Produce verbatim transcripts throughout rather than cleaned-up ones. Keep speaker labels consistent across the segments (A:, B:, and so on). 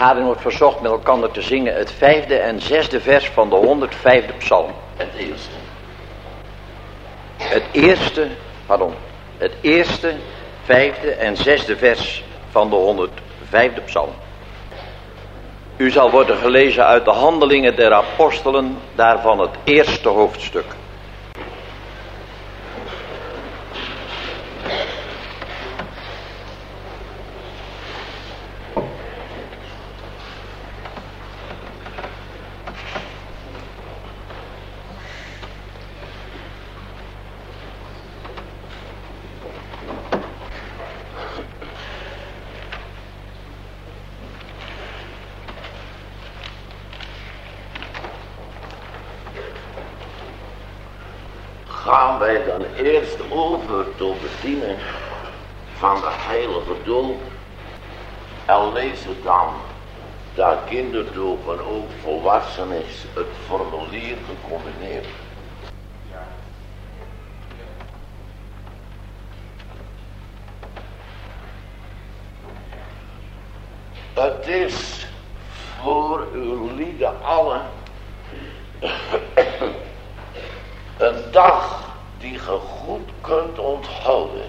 A: vergadering wordt verzocht met elkaar te zingen het vijfde en zesde vers van de honderdvijfde psalm.
B: Het eerste.
A: Het eerste, pardon, het eerste, vijfde en zesde vers van de honderdvijfde psalm. U zal worden gelezen uit de Handelingen der Apostelen, daarvan het eerste hoofdstuk.
B: Gaan wij dan eerst over tot bediening van de heilige doop en lezen dan, daar kinderdoop en ook volwassen is, het formulier gecombineerd. Het is voor uw lieden allen een dag die je goed kunt onthouden.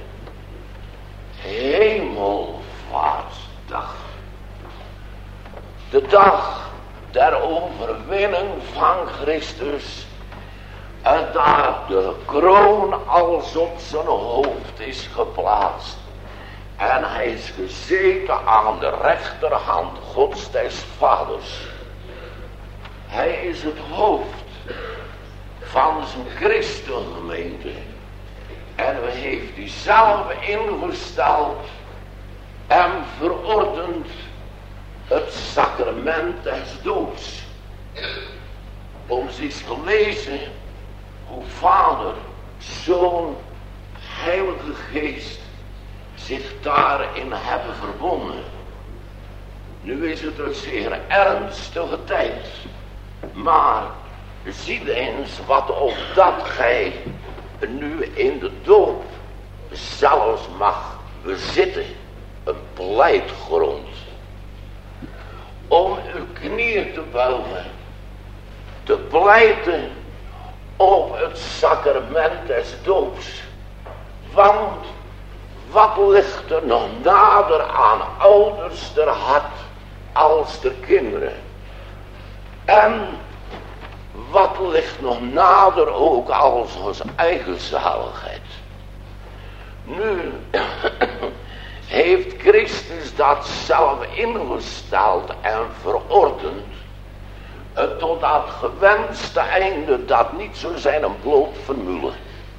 B: Hemelvaartsdag. De dag der overwinning van Christus. En daar de kroon als op zijn hoofd is geplaatst. En hij is gezeten aan de rechterhand Gods des Vaders. Hij is het hoofd van zijn christengemeente. En hij heeft die zelf ingesteld en verordend het sacrament des doods. Ons is gelezen hoe Vader, Zoon, Heilige Geest zich daarin hebben verbonden. Nu is het een zeer ernstige tijd, maar zie eens wat op dat gij nu in de doop zelfs mag bezitten. Een pleitgrond. Om uw knieën te buigen. Te pleiten op het sacrament des doops. Want wat ligt er nog nader aan ouders der hart als de kinderen. En wat ligt nog nader ook als onze eigen zaligheid. Nu heeft Christus dat zelf ingesteld en verordend. Tot dat gewenste einde dat niet zo zijn een bloot vermullen.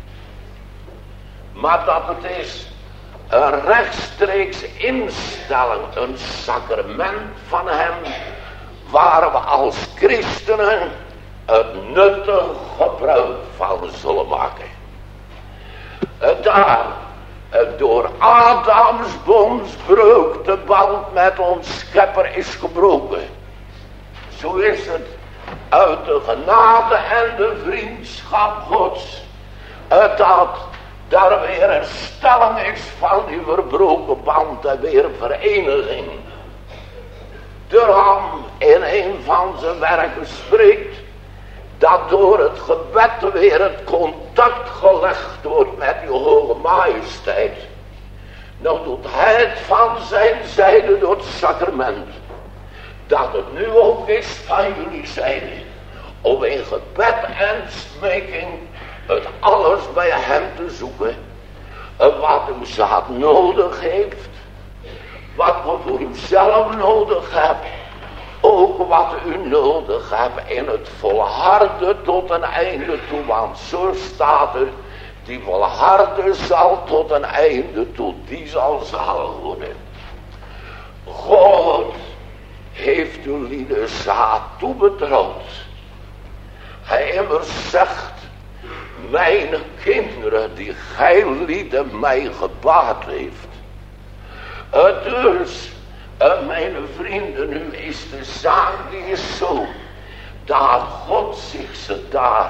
B: Maar dat het is een rechtstreeks instelling, een sacrament van hem. Waar we als christenen het nuttig gebruik van zullen maken. Daar door Adams bondsbreuk de band met ons schepper is gebroken. Zo is het uit de genade en de vriendschap Gods. Dat daar weer herstelling is van die verbroken band en weer vereniging. Daarom in een van zijn werken spreekt dat door het gebed weer het contact gelegd wordt met die hoge majesteit. Nou doet hij het van zijn zijde door het sacrament. Dat het nu ook is van jullie zijde. Om in gebed en smeking het alles bij hem te zoeken. Wat uw zaad nodig heeft. Wat we voor uzelf nodig hebben. Ook wat u nodig hebt in het volharden tot een einde toe. Want zo staat er. Die volharden zal tot een einde toe. Die zal zalig worden. God heeft uw lieden zaad toebetrouwd. Hij immers zegt. Mijn kinderen die gij lieden mij gebaat heeft. Uh, dus, uh, mijn vrienden, nu is de zaak die is zo. Dat God zich ze daar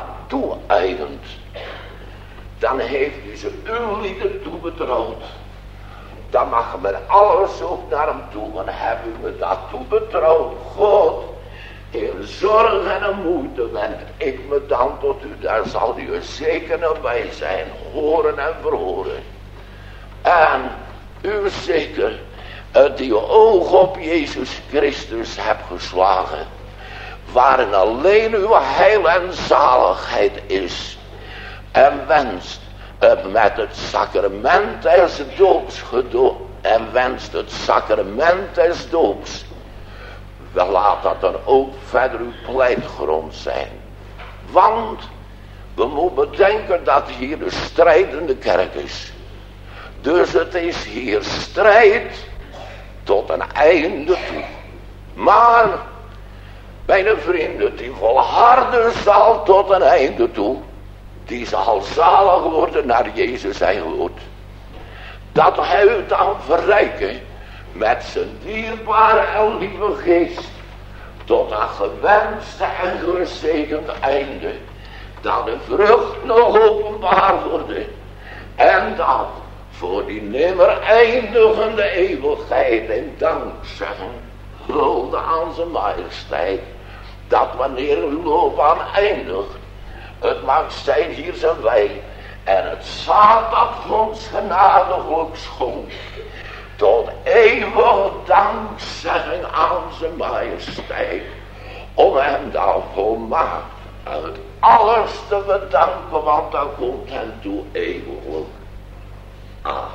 B: toe-eigent. Dan heeft hij ze uw lieden toebetrouwd. dan mag je met alles ook naar hem toe. En heb u me dat toebetrouwd, God. In zorg en in moeite wend ik me dan tot u. Daar zal u zeker nabij zijn, horen en verhoren. En u zeker die uw oog op Jezus Christus hebt geslagen, waarin alleen uw heil en zaligheid is, en wenst met het sacrament des doops gedoopt, en wenst het sacrament des doops, wel laat dat dan ook verder uw pleitgrond zijn. Want we moeten bedenken dat hier de strijdende kerk is. Dus het is hier strijd tot een einde toe. Maar, mijn vrienden, die volharden zal tot een einde toe, die zal zalig worden naar Jezus zijn woord. Dat hij u dan verrijken met zijn dierbare en lieve geest tot een gewenste en gezegend einde. Dat de vrucht nog openbaar wordt en dat voor die nimmer eindigende eeuwigheid in dankzeggen, hulde aan zijn majesteit, dat wanneer uw loopbaan eindigt, het mag zijn, hier zijn wij, en het zaad dat ons genadiglijk schonk, tot eeuwig dankzegging aan zijn majesteit, om hem dan volmaakt uit alles te bedanken, want dan komt hem toe eeuwiglijk. Amen.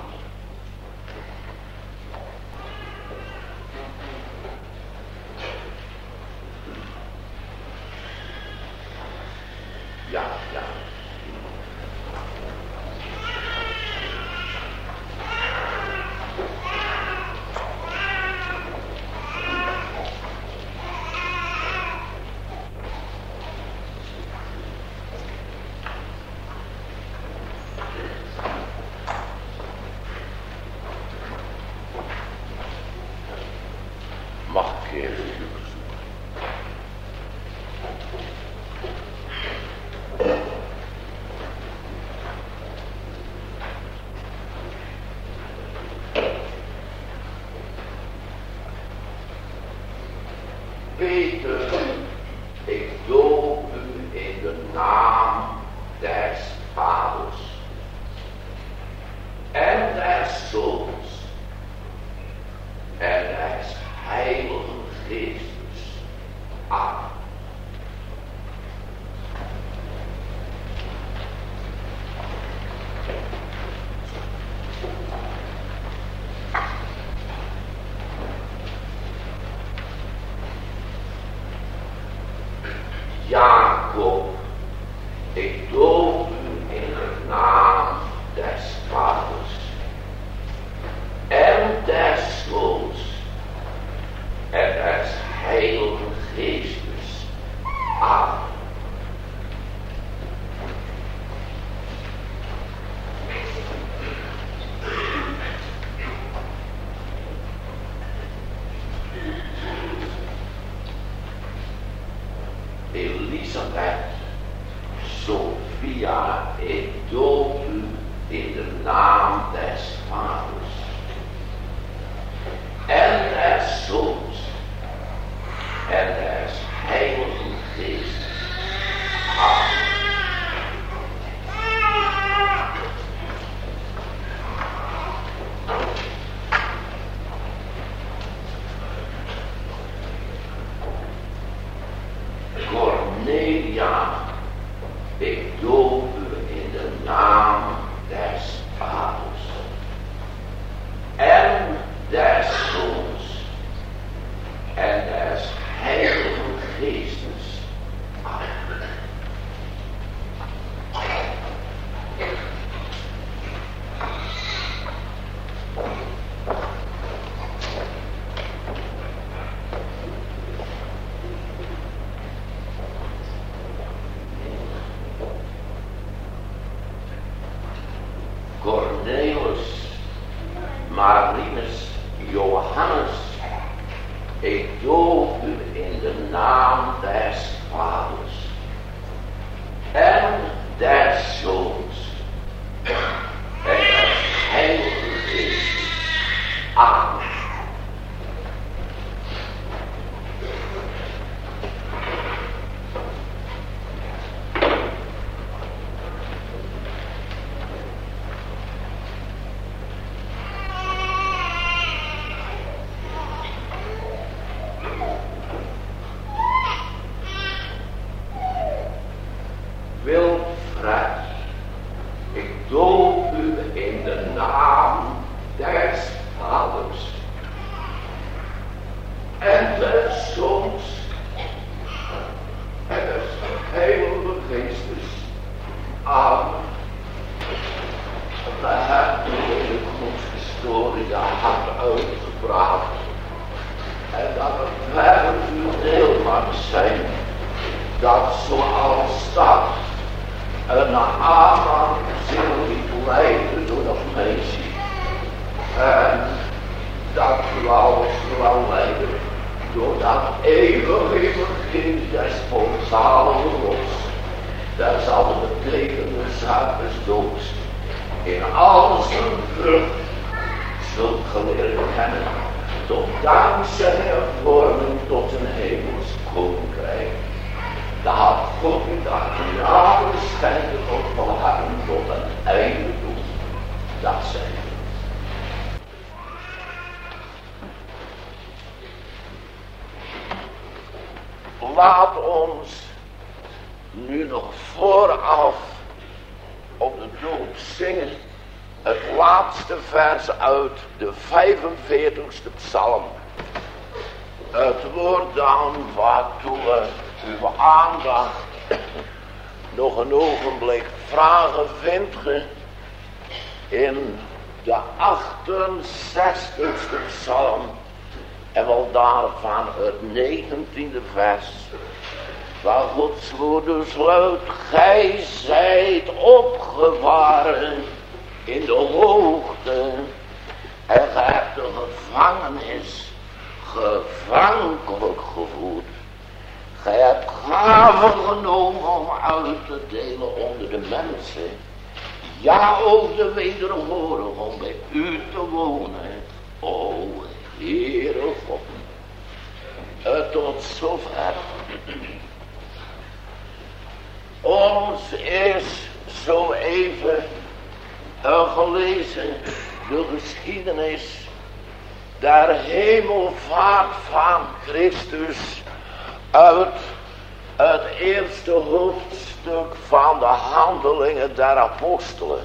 B: Ja, ja. Mag ik even u Peter, ik doop u in de naam des Vaders en des Zoons en des Heiligen Geestes. Amen. Jacob, ik doop u in de naam des Vaders en des Zoons en des Heiligen Geestes. Amen. Elisabeth, Sophia, ik doop u in de naam des Vaders en des Zoons en des Heiligen Geestes. Amen. Cornelia, ik doop u in de naam des Vaders en des Zoons en des Heiligen Geestes. Amen. Cornelis, Marinus, Johannes, ik doop u in de naam des Vaders en des Zoons en des Heiligen Geestes. door je hart uitgebracht. En dat het werk uw deel mag zijn. Dat zoals dat een Adam zich niet leiden door dat meisje. En dat u alles zal leiden door dat eeuwige evangelie des onzalige Gods. Daar zal de betekeniszaak des doods in al zijn vrucht zult geleerd kennen, tot dankzij hervorming tot een hemels koninkrijk. Daar had God u dat genade schenken tot volharden tot een einde toe. Dat zijn. Laat ons nu nog vooraf op de doop zingen het laatste vers uit de vijfenveertigste psalm. Het woord dan waartoe we uw aandacht nog een ogenblik vragen vindt ge in de achtenzestigste psalm. En wel daarvan het negentiende vers. Waar Gods woord dus luidt. Gij zijt opgevaren in de hoogte. En gij hebt de gevangenis gevankelijk gevoerd. Gij hebt gaven genomen om uit te delen onder de mensen. Ja, ook de wederhorig om bij u te wonen. O Heere God. Uh, tot zover. Ons is zo even uh, gelezen de geschiedenis der hemelvaart van Christus uit het eerste hoofdstuk van de handelingen der apostelen.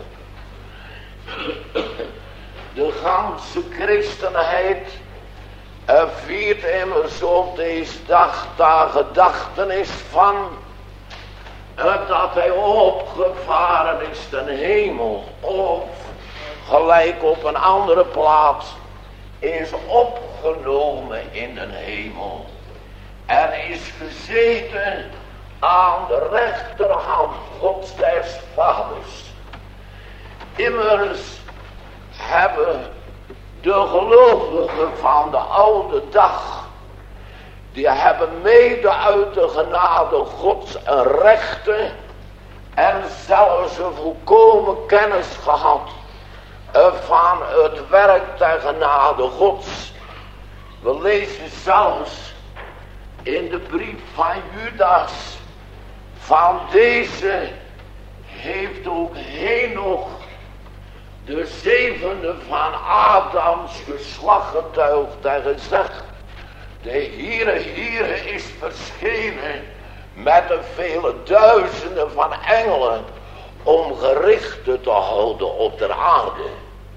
B: De ganse christenheid uh, viert immers op deze dag de gedachtenis van uh, dat hij opgevaren is ten hemel, of gelijk op een andere plaats is opgenomen in de hemel en is gezeten aan de rechterhand Gods des Vaders. Immers hebben de gelovigen van de oude dag, die hebben mede uit de genade Gods een rechte en zelfs een volkomen kennis gehad van het werk der genade Gods. We lezen zelfs in de brief van Judas, van deze heeft ook Henoch, de zevende van Adams geslacht, getuigd en gezegd: de Heere, Heere is verschenen met de vele duizenden van engelen om gerichten te houden op de aarde.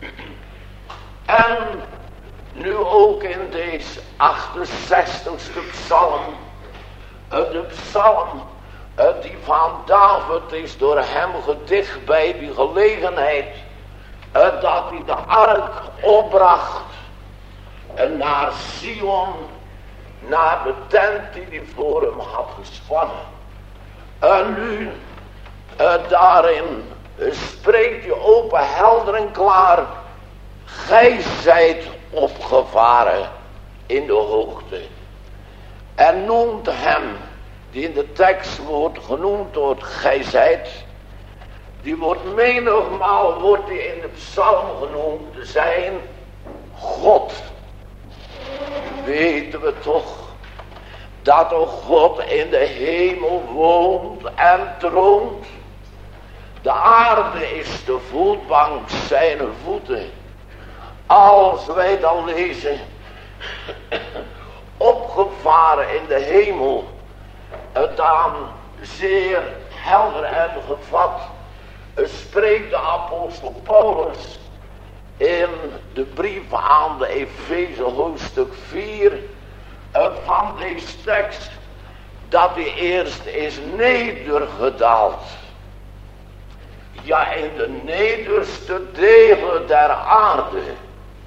B: En nu ook in deze achtenzestigste psalm, de psalm die van David is door hem gedicht bij die gelegenheid dat hij de ark opbracht naar Sion, naar de tent die hij voor hem had gespannen. En nu uh, daarin uh, spreekt hij open, helder en klaar: gij zijt opgevaren in de hoogte. En noemt hem, die in de tekst wordt genoemd wordt, gij zijt, die wordt menigmaal, wordt die in de psalm genoemd te zijn God. Weten we toch dat de God in de hemel woont en troont. De aarde is de voetbank zijner voeten. Als wij dan lezen, opgevaren in de hemel, dan zeer helder en gevat spreekt de apostel Paulus in de brief aan de Efeze hoofdstuk vier van deze tekst, dat hij eerst is nedergedaald. Ja, in de nederste delen der aarde.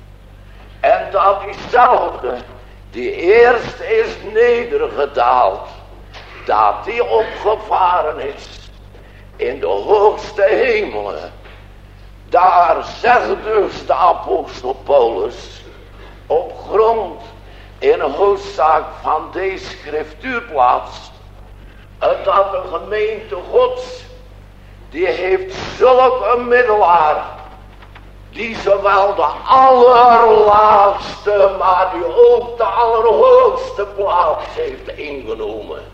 B: En dat diezelfde, die eerst is nedergedaald, dat die opgevaren is in de hoogste hemelen. Daar zegt dus de apostel Paulus, op grond in een hoofdzaak van deze schriftuurplaats, dat de gemeente Gods, die heeft zulke middelaar, die zowel de allerlaagste, maar die ook de allerhoogste plaats heeft ingenomen.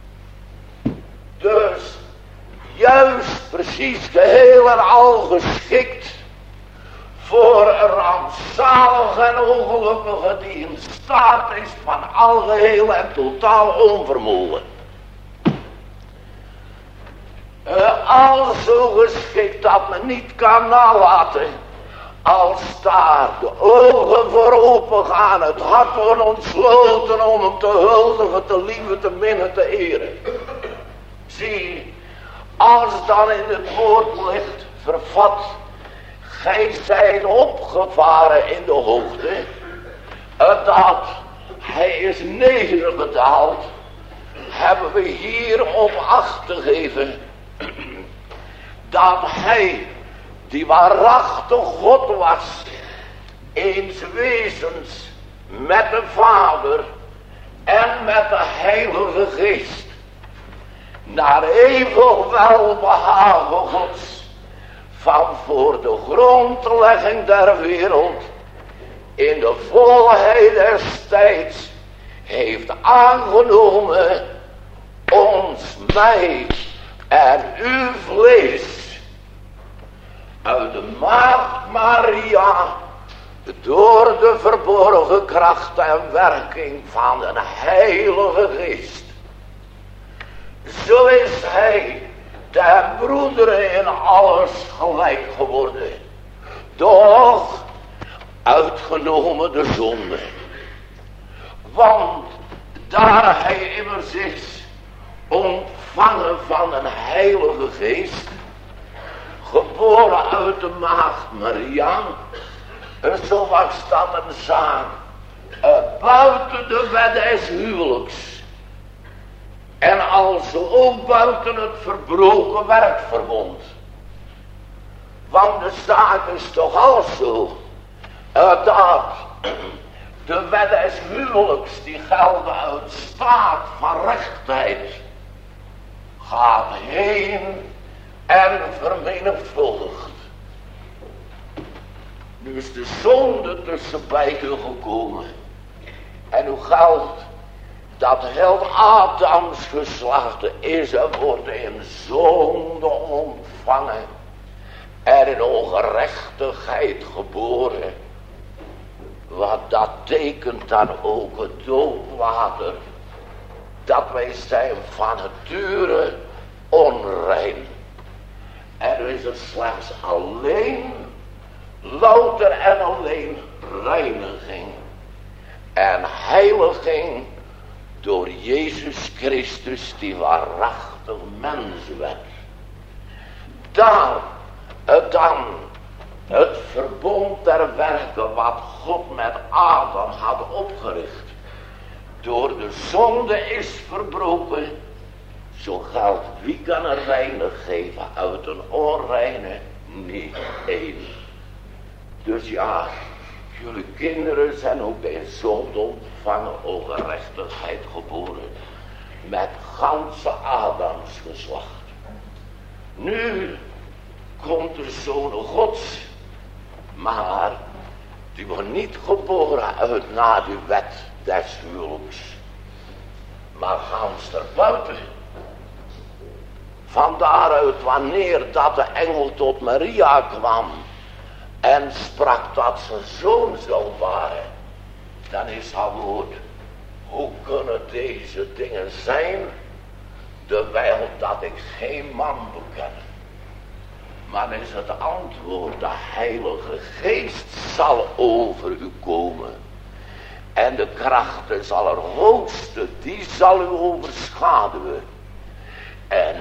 B: Dus juist precies geheel en al geschikt voor een rampzalige en ongelukkige die in staat is van algeheel en totaal onvermogen. Uh, al zo geschikt dat men niet kan nalaten, als daar de ogen voor open gaan, het hart wordt ontsloten om hem te huldigen, te liefden, te minnen, te eren. Zie, als dan in het woord ligt vervat, gij zijt opgevaren in de hoogte, dat hij is nedergedaald, hebben we hier op acht te geven, dat hij, die waarachtig God was, eens wezens met de Vader en met de Heilige Geest, naar eeuwig welbehagen Gods, van voor de grondlegging der wereld, in de volheid des tijds, heeft aangenomen ons, mij en uw vlees, uit de maagd Maria, door de verborgen kracht en werking van de Heilige Geest. Zo is hij de broederen in alles gelijk geworden, doch uitgenomen de zonde. Want daar hij immers is ontvangen van een Heilige Geest, geboren uit de maagd Maria, zo was dat een zaak uh, buiten de wet des huwelijks. En also ook buiten het verbroken werkverbond. Want de zaak is toch al zo, uh, dat de wet des huwelijks, die gelden uit staat van rechtheid, gaat heen en vermenigvuldigt. Nu is de zonde tussen beiden gekomen. En hoe geldt dat heel Adams geslacht is en wordt in zonde ontvangen en in ongerechtigheid geboren. Wat dat tekent dan ook het doopwater, dat wij zijn van nature onrein. Er is er slechts alleen, louter en alleen reiniging en heiliging door Jezus Christus, die waarachtig mens werd. Daar het dan het verbond der werken wat God met Adam had opgericht, door de zonde is verbroken. Zo geldt, wie kan er reinig geven uit een onreine? Niet één. Dus ja, jullie kinderen zijn ook in zonde ontvangen, ongerechtigheid geboren, met ganse Adams geslacht. Nu komt de Zoon Gods, maar die wordt niet geboren uit na de wet des huwelijks, maar gans erbuiten. Van daaruit, wanneer dat de engel tot Maria kwam en sprak dat ze zoon zou waren, dan is haar woord, hoe kunnen deze dingen zijn, terwijl dat ik geen man beken? Maar is het antwoord, de Heilige Geest zal over u komen. En de kracht des Allerhoogste, die zal u overschaduwen. En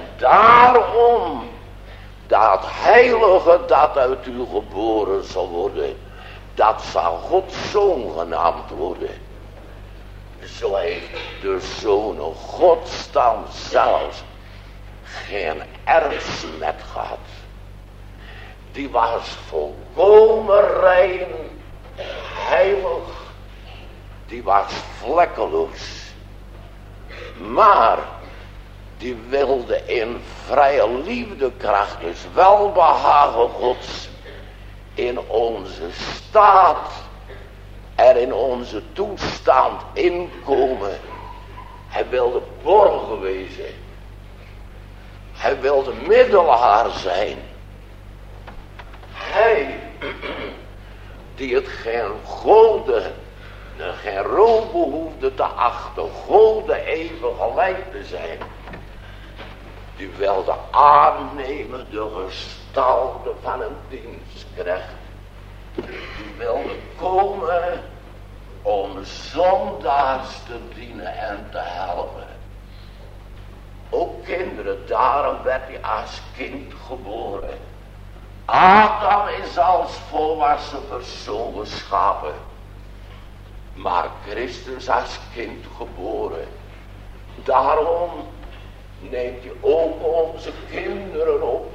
B: daarom, dat heilige dat uit u geboren zal worden, dat zal Gods zoon genaamd worden. Zo heeft de zoon Gods dan zelfs geen erfsmet gehad. Die was volkomen rein, heilig. Die was vlekkeloos. Maar die wilde in vrije liefdekracht, dus welbehagen Gods, in onze staat en in onze toestand inkomen. Hij wilde borgen wezen. Hij wilde middelaar zijn. Hij, die het geen gode, geen rood behoefde te achten, gode even gelijk te zijn. Die wilde aannemen de gestalte van een dienstknecht. Die wilde komen om zondaars te dienen en te helpen. Ook kinderen, daarom werd hij als kind geboren. Adam is als volwassen persoon geschapen. Maar Christus als kind geboren. Daarom neemt hij ook onze kinderen op.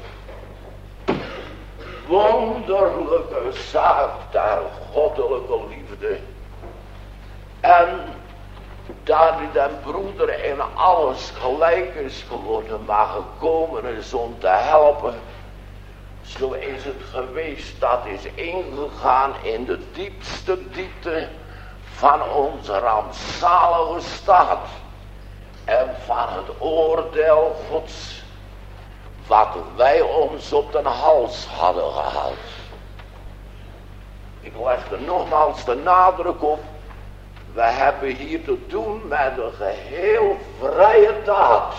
B: Wonderlijke zaak der goddelijke liefde. En daar die den broeder in alles gelijk is geworden, maar gekomen is om te helpen. Zo is het geweest dat is ingegaan in de diepste diepte van onze rampzalige staat. En van het oordeel Gods. Wat wij ons op den hals hadden gehaald. Ik leg er nogmaals de nadruk op. We hebben hier te doen met een geheel vrije daad.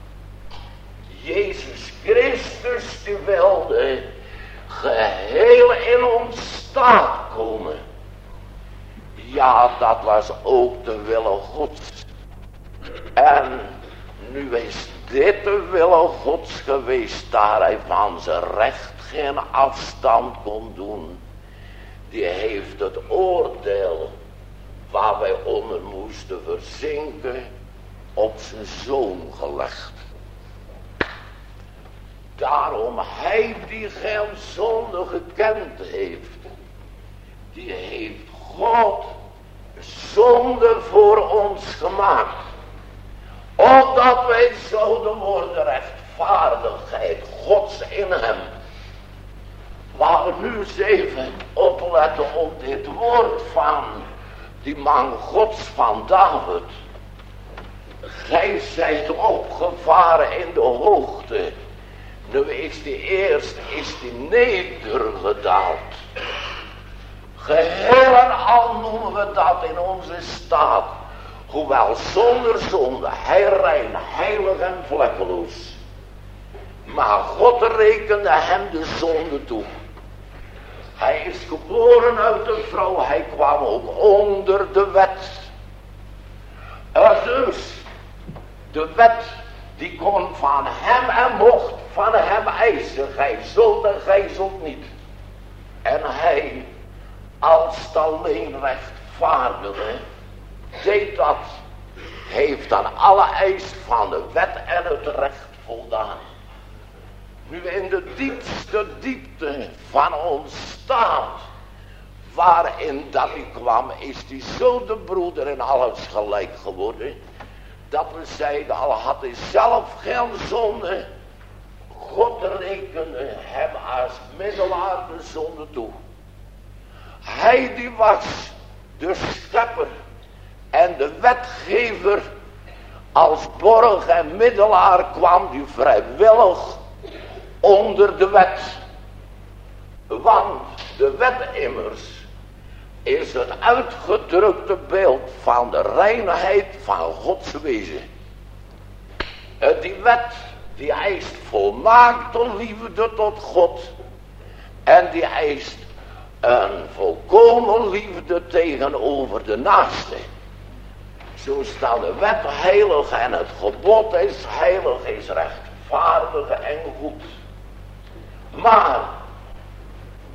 B: Jezus Christus die wilde geheel in ons staat komen. Ja, dat was ook de wille Gods. En nu is dit de wille Gods geweest, daar hij van zijn recht geen afstand kon doen. Die heeft het oordeel waar wij onder moesten verzinken op zijn zoon gelegd. Daarom hij die geen zonde gekend heeft, die heeft God zonde voor ons gemaakt. Opdat wij zouden worden rechtvaardigheid Gods in hem. Waar we nu eens even opletten op dit woord van die man Gods van David. Gij zijt opgevaren in de hoogte. Nu is die eerst, is die nedergedaald. Geheel en al noemen we dat in onze staat. Hoewel zonder zonde, hij rein, heilig en vlekkeloos. Maar God rekende hem de zonde toe. Hij is geboren uit de vrouw, hij kwam ook onder de wet. En dus, de wet, die kon van hem en mocht van hem eisen. Gij zult en gij zult niet. En hij, als het alleen rechtvaardige, deed dat. Heeft aan alle eis van de wet en het recht voldaan. Nu in de diepste diepte van ons staat, waarin dat hij kwam, is hij zo de broeder in alles gelijk geworden, dat we zeiden, al had hij zelf geen zonde, God rekende hem als middelaar de zonde toe. Hij die was de schepper en de wetgever, als borg en middelaar kwam die vrijwillig onder de wet. Want de wet immers is het uitgedrukte beeld van de reinheid van Gods wezen. Die wet die eist volmaakte liefde tot God. En die eist een volkomen liefde tegenover de naaste. Zo staat de wet heilig en het gebod is heilig, is rechtvaardig en goed. Maar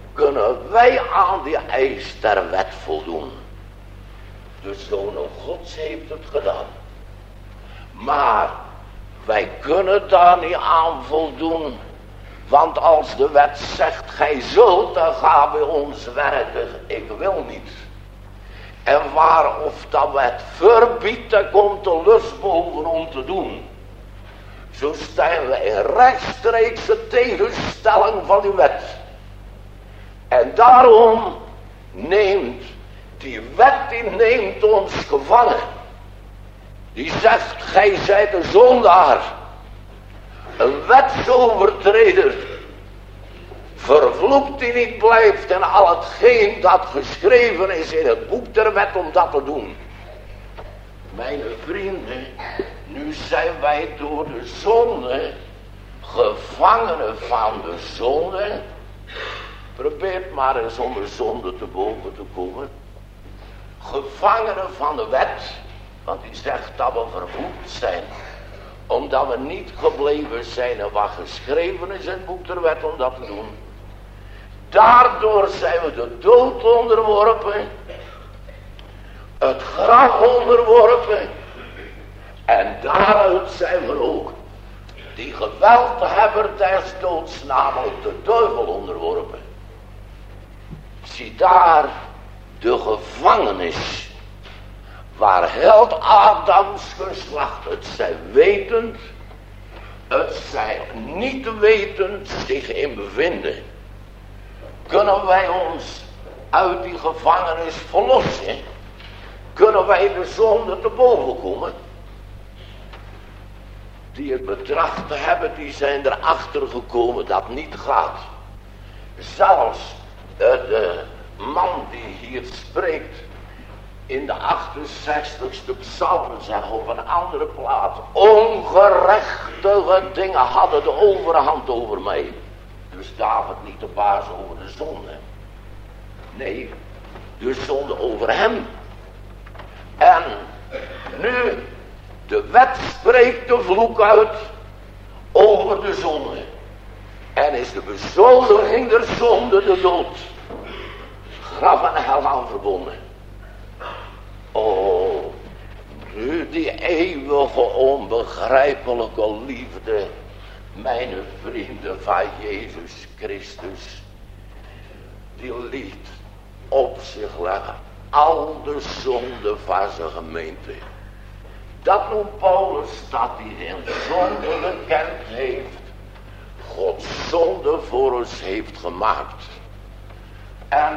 B: kunnen wij aan die eis der wet voldoen. De Zoon Gods heeft het gedaan. Maar wij kunnen daar niet aan voldoen. Want als de wet zegt, gij zult, dan gaan we ons werken. Ik wil niet. En waar of dat wet verbiedt, dan komt de lust boven om te doen. Zo staan we in rechtstreekse tegenstelling van die wet. En daarom neemt die wet, die neemt ons gevangen. Die zegt, gij zijt een zondaar. Een wetsovertreder. Vervloekt die niet blijft en al hetgeen dat geschreven is in het boek der wet om dat te doen. Mijn vrienden, nu zijn wij door de zonde, gevangenen van de zonde. Probeer maar eens om de zonde te boven te komen. Gevangenen van de wet, want die zegt dat we vervloekt zijn. Omdat we niet gebleven zijn in wat geschreven is in het boek der wet om dat te doen. Daardoor zijn we de dood onderworpen. Het graf onderworpen. En daaruit zijn we ook die geweldhebber des doods, namelijk de duivel, onderworpen. Zie daar de gevangenis. Waar heel Adams geslacht, het zij wetend, het zij niet wetend zich in bevinden. Kunnen wij ons uit die gevangenis verlossen? Kunnen wij de zonde te boven komen? Die het betracht hebben, die zijn erachter gekomen dat niet gaat. Zelfs de man die hier spreekt in de achtenzestigste psalm zegt op een andere plaats: ongerechtige dingen hadden de overhand over mij. Dus David niet de baas over de zonde. Nee, de zonde over hem. En nu, de wet spreekt de vloek uit over de zonde. En is de bezoldiging der zonde de dood. Graf en hel aan verbonden. Oh, nu die eeuwige onbegrijpelijke liefde, mijn vrienden van Jezus Christus, die liet op zich leggen al de zonde van zijn gemeente. Dat noemt Paulus dat hij in zonde gekend heeft, God zonde voor ons heeft gemaakt. En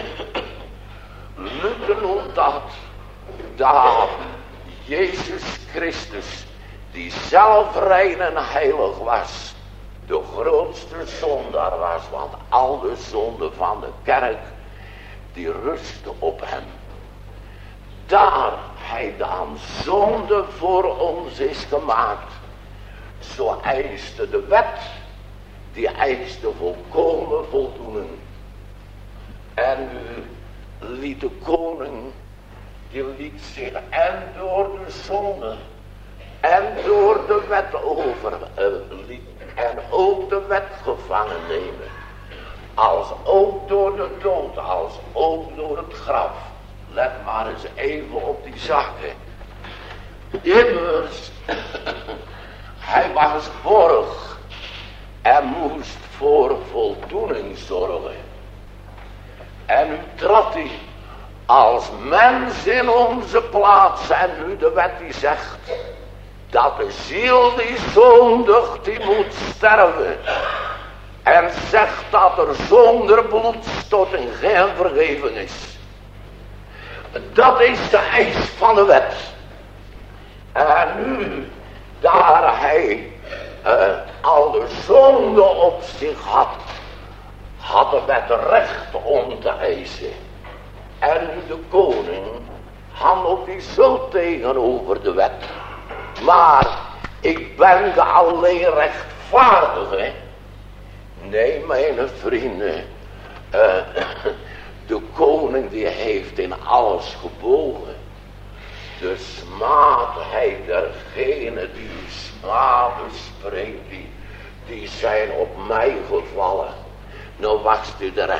B: Luther noemt dat, dat Jezus Christus, die zelf rein en heilig was, de grootste zondaar was, want al de zonde van de kerk, die rustte op hem. Daar hij dan zonde voor ons is gemaakt, zo eiste de wet, die eiste volkomen voldoening. En nu liet de koning, die liet zich en door de zonde en door de wet over, uh, liet, en ook de wet gevangen nemen. Als ook door de dood, als ook door het graf. Let maar eens even op die zaken. Immers, hij was borg en moest voor voldoening zorgen. En nu trad hij als mens in onze plaats. En nu de wet die zegt dat de ziel die zondigt, die moet sterven. En zegt dat er zonder bloedstorting geen vergeving is. Dat is de eis van de wet. En nu, daar hij uh, al de zonde op zich had, had de wet recht om te eisen. En nu de koning handelt hij zo tegenover de wet. Maar ik ben de alleen rechtvaardige. Nee, mijn vrienden, uh, de koning die heeft in alles gebogen. De smaadheid dergenen die smaden spreekt, die, die zijn op mij gevallen. Nou was u de rechtvaardige.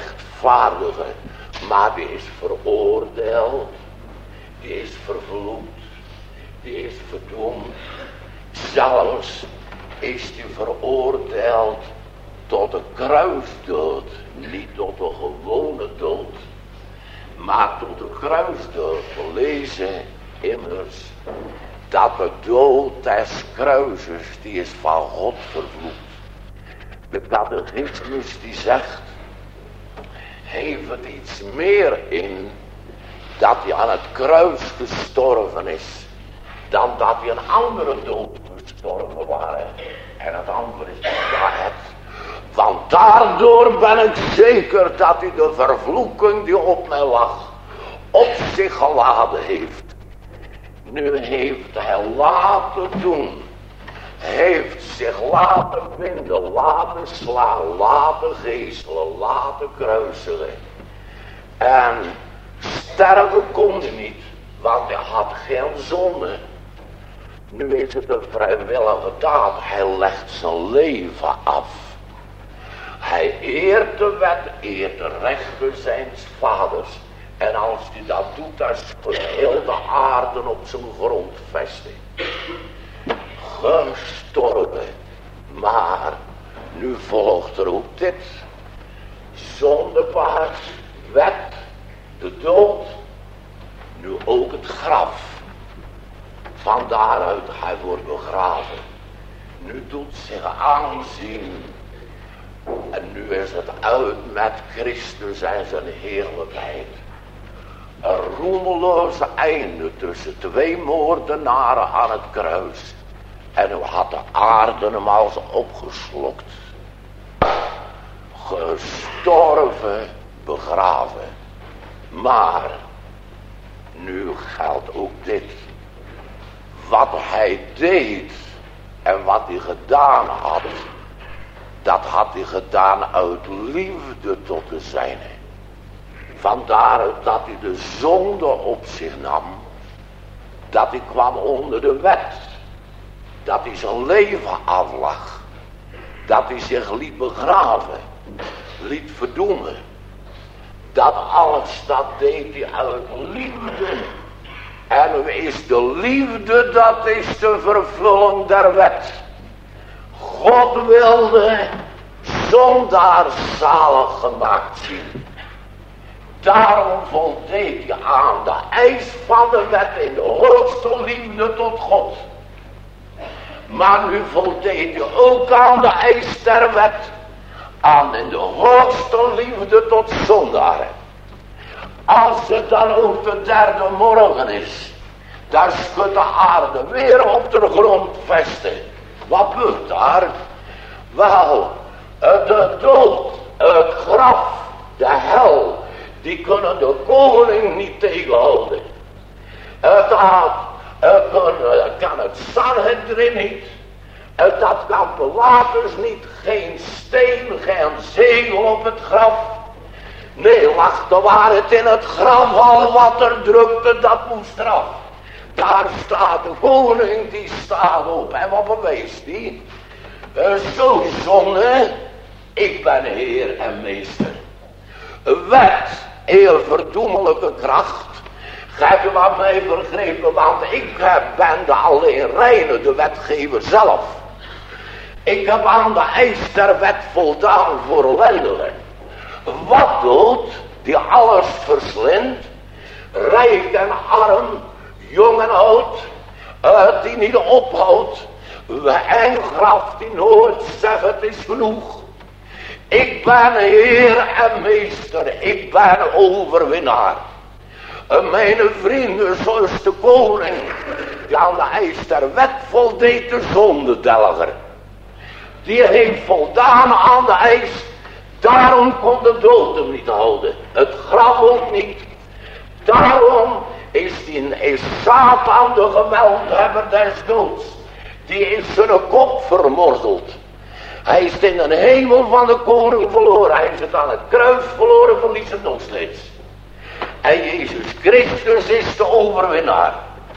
B: rechtvaardige, maar die is veroordeeld, die is vervloekt, die is verdoemd. Zelfs is die veroordeeld tot de kruisdood, niet tot de gewone dood, maar tot de kruisdood. We lezen immers dat de dood des kruises, die is van God vervloekt. De catechismus die zegt, heeft het iets meer in dat hij aan het kruis gestorven is, dan dat hij een andere dood gestorven waren. En het antwoord is ja het. Want daardoor ben ik zeker dat hij de vervloeking die op mij lag, op zich geladen heeft. Nu heeft hij laten doen, heeft zich laten binden, laten slaan, laten geeselen, laten kruiselen. En sterven kon hij niet, want hij had geen zonde. Nu is het een vrijwillige daad, hij legt zijn leven af. Hij eert de wet, eert de rechten zijns vaders. En als hij dat doet, dan schudt heel de aarde op zijn grondvesting. Gestorven. Maar nu volgt er ook dit. Zondepaard, wet, de dood. Nu ook het graf. Van daaruit hij wordt begraven. Nu doet zich aanzien. En nu is het uit met Christus en zijn heerlijkheid. Een roemeloze einde tussen twee moordenaren aan het kruis. En nu had de aarde hem als opgeslokt. Gestorven, begraven. Maar nu geldt ook dit. Wat hij deed en wat hij gedaan had, dat had hij gedaan uit liefde tot de zijne. Vandaar dat hij de zonde op zich nam, dat hij kwam onder de wet, dat hij zijn leven aflag, dat hij zich liet begraven, liet verdoemen. Dat alles, dat deed hij uit liefde. En nu is de liefde, dat is de vervulling der wet. God wilde zondaars zalig gemaakt zien. Daarom voldeed hij aan de eis van de wet in de hoogste liefde tot God. Maar nu voldeed hij ook aan de eis der wet, aan in de hoogste liefde tot zondaren. Als het dan ook de derde morgen is, daar schudt de aarde weer op de grondvesten. Wat gebeurt daar? Wel, de dood, het graf, de hel, die kunnen de koning niet tegenhouden. Het, had, het kan het Sanhedrin niet. Het, dat kan Pilatus niet. Geen steen, geen zegel op het graf. Nee, lag de waarheid in het graf, al wat er drukte, dat moest eraf. Daar staat de koning, die staat op. En wat beweest die? Uh, zo zonde, ik ben heer en meester. Wet, heel verdoemelijke kracht. Gij hebt wat mij begrepen, want ik ben de alleen reine, de wetgever zelf. Ik heb aan de eis der wet voldaan voor lendelen. Wat doet die alles verslindt, rijk en arm, jong en oud, uh, die niet ophoudt, en graf die nooit zegt het is genoeg. Ik ben heer en meester, ik ben overwinnaar. Uh, mijn vrienden, zoals de koning, die aan de eis der wet voldeed, de zondedelger. Die heeft voldaan aan de eis. Daarom kon de dood hem niet houden. Het graf ook niet. Daarom is, die, is Satan de geweldhebber des doods. Die is zijn kop vermorzeld. Hij is in de hemel van de koning verloren. Hij is het aan het kruis verloren, verliest het nog steeds. En Jezus Christus is de overwinnaar.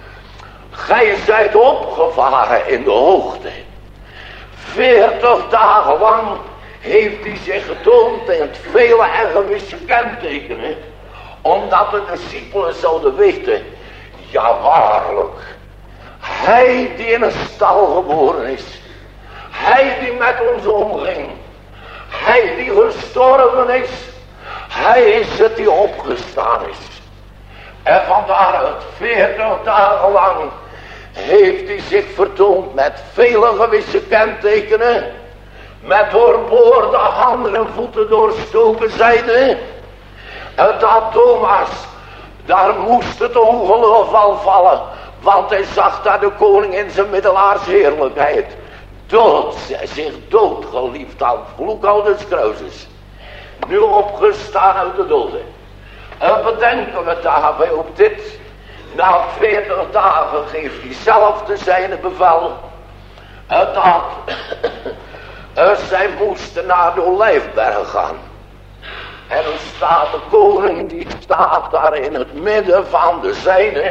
B: Gij zijt opgevaren in de hoogte. Veertig dagen lang heeft hij zich getoond in het vele en gewisse kentekenen, omdat de discipelen zouden weten, ja waarlijk, hij die in een stal geboren is, hij die met ons omging, hij die gestorven is, hij is het die opgestaan is. En vandaaruit veertig dagen lang heeft hij zich vertoond met vele gewisse kentekenen, met doorboorde handen en voeten doorstoken zijde. En dat Thomas, daar moest het ongeloof al vallen, want hij zag daar de koning in zijn middelaars heerlijkheid dood, zich doodgeliefd aan het vloekhout des kruises, nu opgestaan uit de doden. En bedenken we daarbij op dit, na veertig dagen geeft hij zelf de zijne bevel, en dat en zij moesten naar de Olijfberg gaan. En dan staat de koning, die staat daar in het midden van de zijne.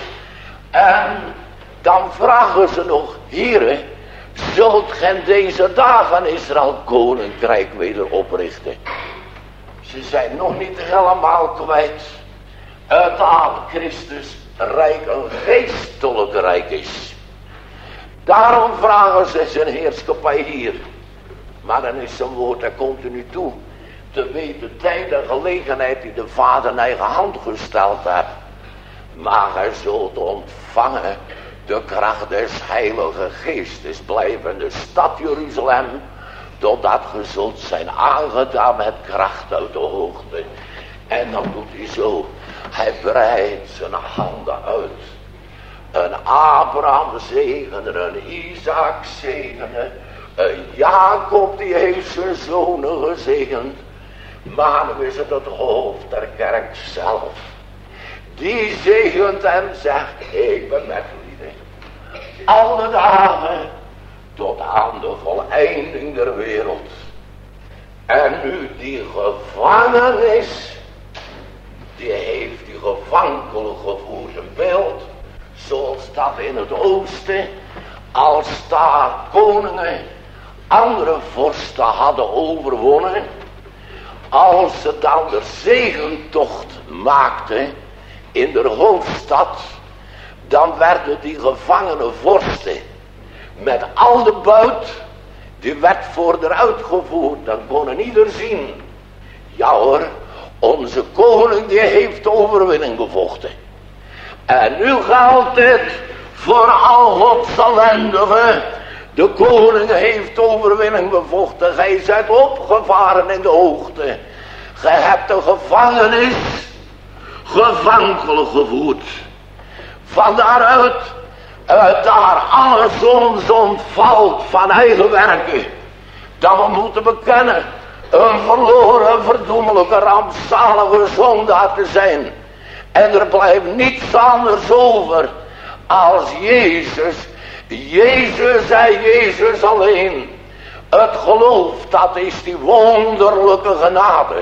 B: En dan vragen ze nog, heren, zult gij deze dagen Israël koninkrijk weder oprichten? Ze zijn nog niet helemaal kwijt uit dat Christus rijk een geestelijk rijk is. Daarom vragen ze zijn heerschappij hier. Maar dan is zijn woord er continu toe. Te weten tijd en gelegenheid die de Vader in eigen hand gesteld heeft. Maar gij zult ontvangen de kracht des Heilige Geestes. Blijf in de stad Jeruzalem, totdat ge zult zijn aangedaan met kracht uit de hoogte. En dan doet hij zo. Hij breidt zijn handen uit. Een Abraham zegenen, een Isaac zegenen. Een Jacob die heeft zijn zonen gezegend. Maar nu is het het hoofd der kerk zelf. Die zegent en zegt, ik ben met jullie. Alle dagen tot aan de voleinding der wereld. En nu die gevangenis, die heeft die gevankelijk gevoerd een beeld. Zoals dat in het oosten, als daar koningen andere vorsten hadden overwonnen. Als ze dan de zegentocht maakten in de hoofdstad, dan werden die gevangene vorsten met al de buit, die werd voor eruit gevoerd. Dan kon een ieder zien, ja hoor, onze koning die heeft de overwinning gevochten. En nu geldt het voor al Gods ellendigen. De koning heeft de overwinning bevochten. Gij zijt opgevaren in de hoogte. Gij hebt de gevangenis gevankelijk gevoerd. Van daaruit, uit daar alles ons ontvalt van eigen werken. Dat we moeten bekennen, een verloren, verdoemelijke, rampzalige zondaar te zijn. En er blijft niets anders over als Jezus. Jezus en Jezus alleen. Het geloof, dat is die wonderlijke genade.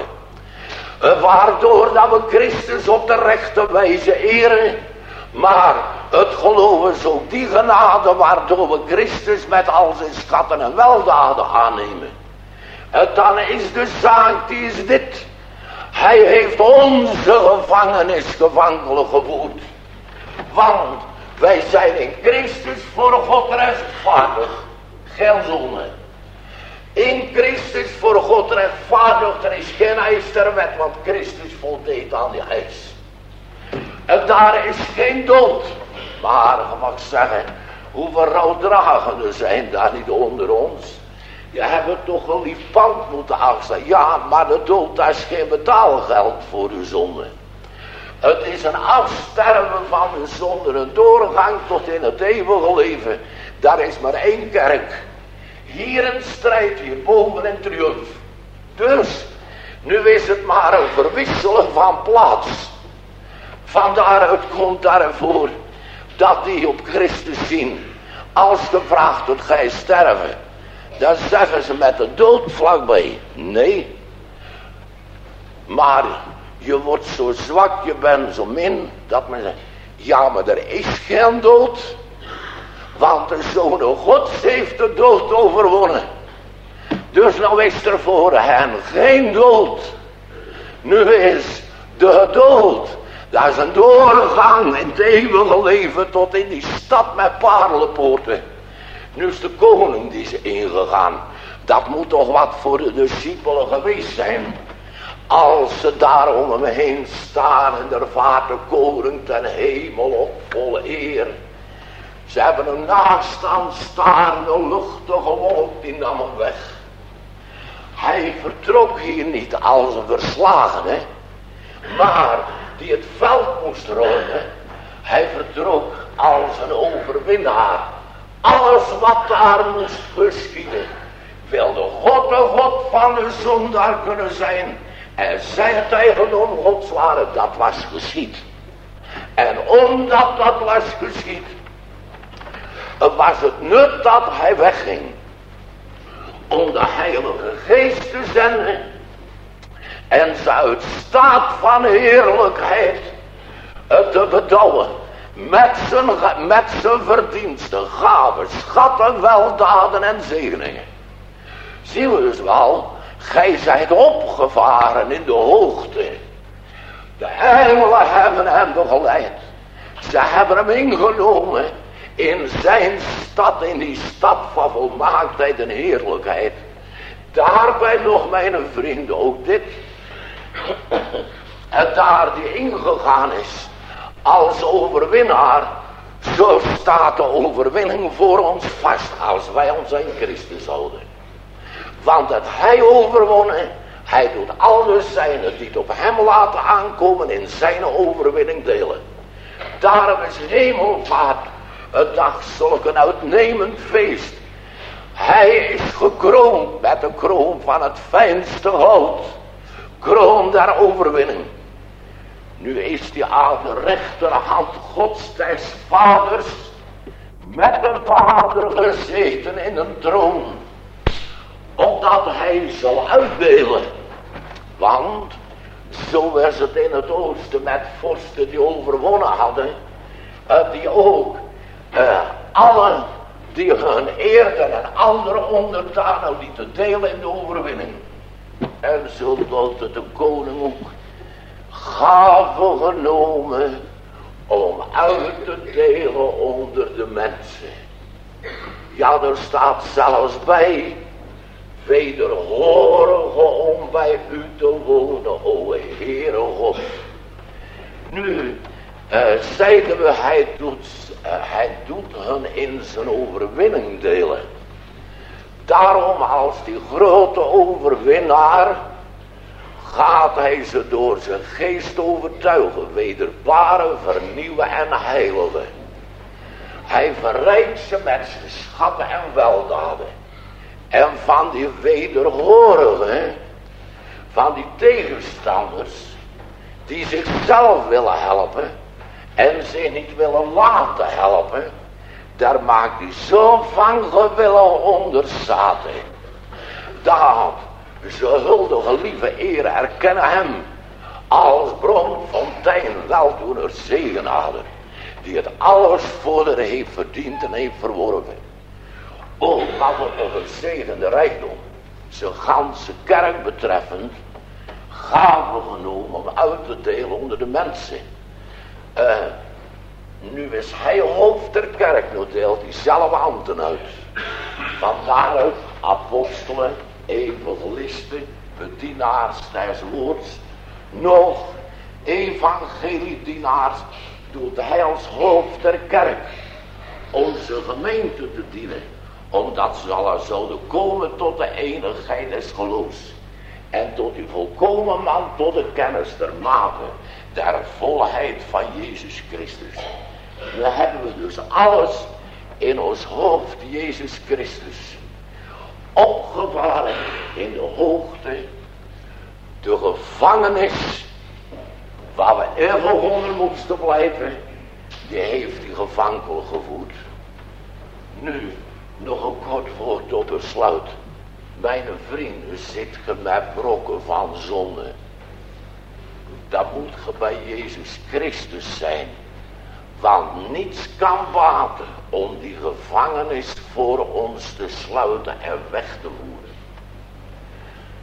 B: Waardoor dat we Christus op de rechte wijze eren. Maar het geloof is ook die genade waardoor we Christus met al zijn schatten en weldaden aannemen. En dan is de zaak, die is dit. Hij heeft onze gevangenis gevankelijk gevoerd. Want wij zijn in Christus voor God rechtvaardig. Geen zonde. In Christus voor God rechtvaardig. Er is geen eis ter wet, want Christus voldeed aan die eis. En daar is geen dood. Maar je mag zeggen, hoeveel rouwdragenden zijn daar niet onder ons. Je hebt het toch een lief pand moeten afstaan. Ja, maar de dood, dat is geen betaalgeld voor uw zonde. Het is een afsterven van uw zonde, een doorgang tot in het eeuwige leven. Daar is maar één kerk. Hier een strijd, hierboven een triomf. Dus, nu is het maar een verwisselen van plaats. Van daaruit komt daarvoor dat die op Christus zien. Als gevraagd wordt, gij sterven. Dan zeggen ze met de dood vlakbij. Nee. Maar je wordt zo zwak, je bent zo min, dat men zegt, ja, maar er is geen dood. Want de Zoon Gods heeft de dood overwonnen. Dus nou is er voor hen geen dood. Nu is de dood, dat is een doorgang in het eeuwige leven tot in die stad met paarlenpoorten. Nu is de koning die is ingegaan. Dat moet toch wat voor de discipelen geweest zijn. Als ze daar om hem heen staan en er vaart de koning ten hemel op vol eer. Ze hebben hem naast aan staan, de luchtige wolk die nam hem weg. Hij vertrok hier niet als een verslagene, maar die het veld moest ruimen. Hij vertrok als een overwinnaar. Alles wat daar moest geschieden, wilde God de God van de zondaar kunnen zijn. En zij het eigendom Gods waren, dat was geschied. En omdat dat was geschied, was het nut dat hij wegging. Om de Heilige Geest te zenden. En ze uit staat van heerlijkheid te bedouwen. Met zijn, met zijn verdiensten, gaven, schatten, weldaden en zegeningen. Zie we dus wel, gij zijt opgevaren in de hoogte. De engelen hebben hem begeleid. Ze hebben hem ingenomen in zijn stad, in die stad van volmaaktheid en heerlijkheid. Daarbij nog mijn vrienden, ook dit. En daar die ingegaan is als overwinnaar, zo staat de overwinning voor ons vast als wij ons in Christus houden. Want dat hij overwonnen, hij doet alle zijnen die het op hem laten aankomen in zijn overwinning delen. Daarom is hemelvaart een dag zulk een uitnemend feest. Hij is gekroond met de kroon van het fijnste goud. Kroon der overwinning. Nu is hij aan de rechterhand Gods des vaders met de Vader gezeten in een troon. Opdat hij zal uitdelen. Want zo is het in het oosten met vorsten die overwonnen hadden. Uh, die ook uh, allen die hun eerden en andere onderdanen die te delen in de overwinning. En zo doet het de koning ook gaven genomen om uit te delen onder de mensen. Ja, er staat zelfs bij, wederhorige om bij u te wonen, o Heere God. Nu, uh, zeiden we, hij doet, uh, hij doet hun in zijn overwinning delen. Daarom als die grote overwinnaar gaat hij ze door zijn geest overtuigen, wederbaren, vernieuwen en heiligen. Hij verrijkt ze met zijn schatten en weldaden. En van die wederhorigen, van die tegenstanders, die zichzelf willen helpen en zich niet willen laten helpen, daar maakt hij zo van gewillig onderzaten, dat ze huldige lieve eer erkennen hem als bron, fontein, weldoener, zegenader, die het alles voor de heeft verdiend en heeft verworven. O, wat een gezegende rijkdom, zijn ganse kerk betreffend, gaven genomen om uit te delen onder de mensen. Uh, nu is hij hoofd der kerk, nu deelt hij zelf ambten uit. Van daaruit apostelen, evangelisten, bedienaars des woords, nog evangeliedienaars, doet hij als hoofd der kerk onze gemeente te dienen, omdat ze allen zouden komen tot de enigheid des geloofs en tot die volkomen man, tot de kennis der mate der volheid van Jezus Christus. We hebben we dus alles in ons hoofd Jezus Christus opgevaren in de hoogte, de gevangenis waar we eeuwig onder moesten blijven, die heeft die gevankel gevoerd. Nu nog een kort woord tot besluit. Mijn vrienden, zit ge met brokken van zonde, dat moet ge bij Jezus Christus zijn. Want niets kan baten om die gevangenis voor ons te sluiten en weg te voeren.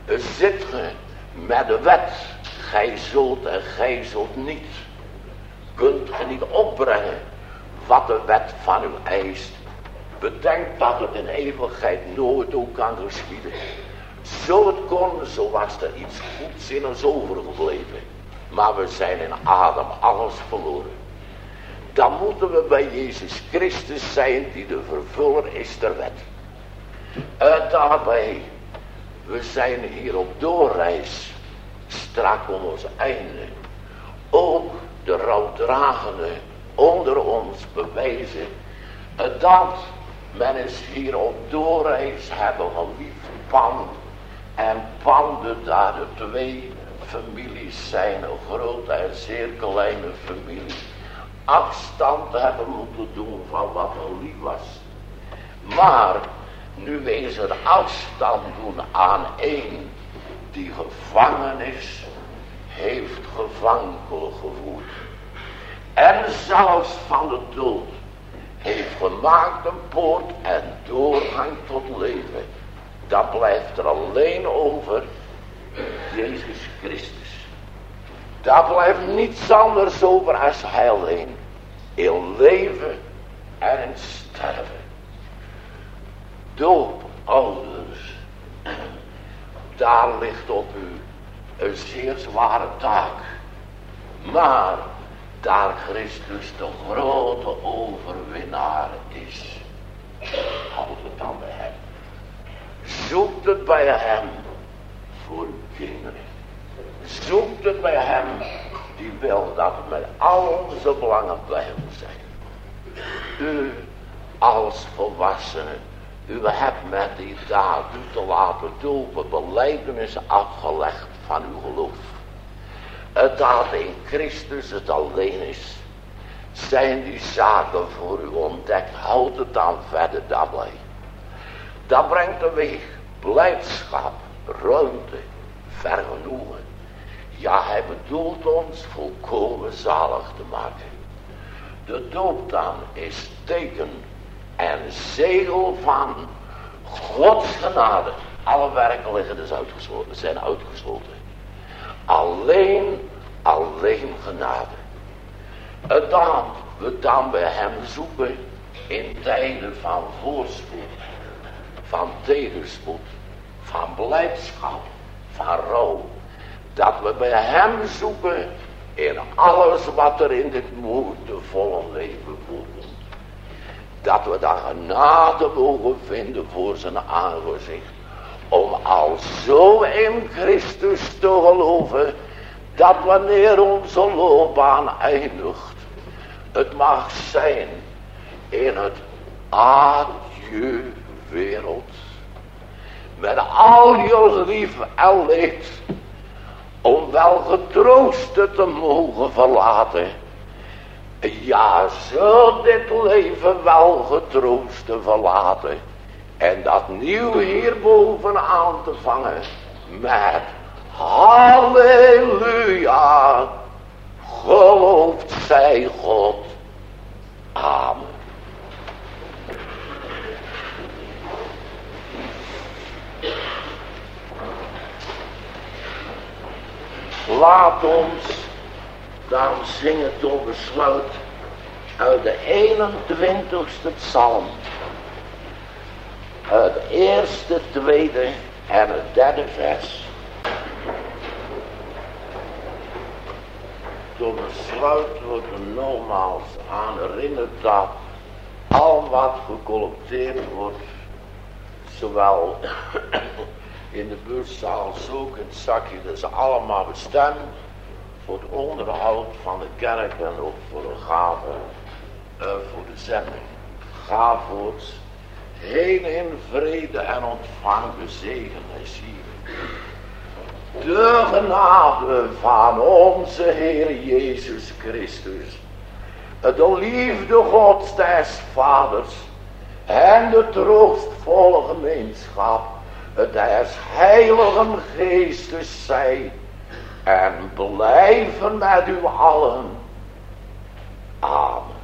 B: Zit ge met de wet, gij zult en gij zult niet. Kunt ge niet opbrengen wat de wet van u eist. Bedenk dat het in eeuwigheid nooit ook kan geschieden. Zo het kon, zo was er iets goeds in ons overgebleven. Maar we zijn in Adam alles verloren. Dan moeten we bij Jezus Christus zijn die de vervuller is der wet. En daarbij, we zijn hier op doorreis, strak om ons einde. Ook de rouwdragenden onder ons bewijzen dat men is hier op doorreis hebben geliefd Pan. En Pan de daar de twee families zijn, een grote en zeer kleine familie, afstand hebben moeten doen van wat er lief was. Maar nu is er afstand doen aan een die gevangen is, heeft gevankel gevoerd. En zelfs van de dood heeft gemaakt een poort en doorgang tot leven. Dan blijft er alleen over Jezus Christus. Daar blijft niets anders over als hij alleen. In leven en in sterven. Doop, ouders. Daar ligt op u een zeer zware taak. Maar daar Christus de grote overwinnaar is, houd het dan bij hem. Zoekt het bij hem voor uw kinderen. Zoekt het bij hem die wil dat het met al onze belangen bij hem zijn. U als volwassene, u hebt met die daad u te laten dopen belijdenis afgelegd van uw geloof. Het dat in Christus het alleen is, zijn die zaken voor u ontdekt. Houd het dan verder daarbij. Dat brengt teweeg blijdschap, ruimte, vergenoegen. Ja, hij bedoelt ons volkomen zalig te maken. De doop dan is teken en zegel van Gods genade. Alle werken liggen dus uitgesloten, zijn uitgesloten. Alleen, alleen genade. Het dan, we dan bij hem zoeken in tijden van voorspoed, van tegenspoed, van blijdschap, van rouw. Dat we bij hem zoeken in alles wat er in dit moeitevolle leven voorkomt. Dat we daar genade mogen vinden voor zijn aangezicht. Om al zo in Christus te geloven, dat wanneer onze loopbaan eindigt, het mag zijn in het adieu wereld. Met al je lief en leed, om wel getroosten te mogen verlaten. Ja, zult dit leven wel getroosten verlaten. En dat nieuw hierboven aan te vangen met halleluja, geloofd zij God. Amen. Laat ons dan zingen tot besluit uit de eenentwintigste psalm. Het eerste, tweede en het derde vers. Tot besluit wordt er nogmaals aan herinnerd dat al wat gecollecteerd wordt, zowel in de buurtzaal als ook in het zakje, dat is allemaal bestemd voor het onderhoud van de kerk en ook voor de gave, uh, voor de zending. Ga voort. Heen in vrede en ontvang de zegen en zielen. De genade van onze Heer Jezus Christus, de liefde Gods des Vaders en de troostvolle gemeenschap des Heiligen Geestes zij en blijven met u allen. Amen.